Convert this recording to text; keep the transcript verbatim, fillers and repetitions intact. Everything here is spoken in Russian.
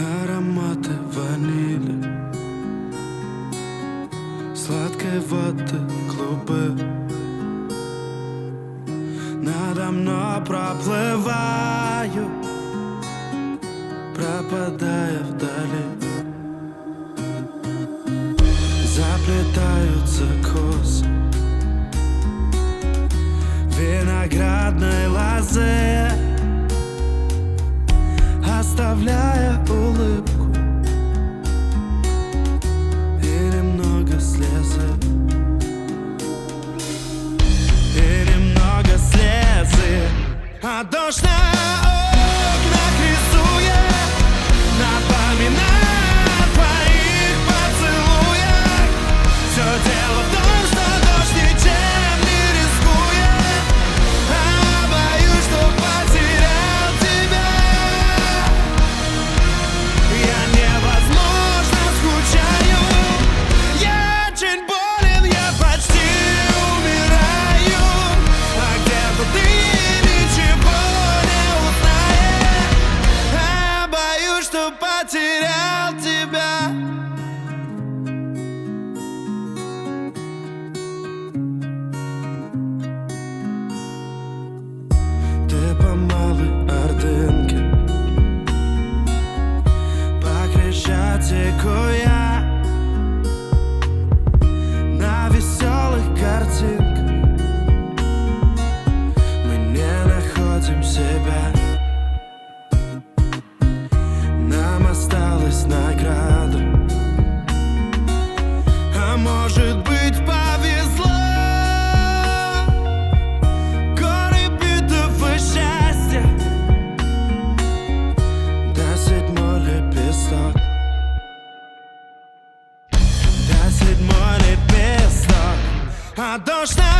Ароматы ванили, сладкой воды клубы. Надо мной проплываю, пропадая вдали. Заплетаются косы виноградной лозы, оставляя улыбку и немного слезы, и немного слезы. А дождь на окнах рисует, напоминая о твоих поцелуях. Все дело в том, что дождь ничем не рискует, а боюсь, что потерял тебя. Я невозможно скучаю, я очень болен, я почти умираю. А где-то ты ничего не узнаешь, а боюсь, что потерял тебя. Ты по малой Ордынке, по Крещатику я, на веселых картинках мы не находим себя. Нам осталась награда, а может быть повезло. Горы битого счастья, до седьмой лепесток, до седьмой лепесток. А дождь на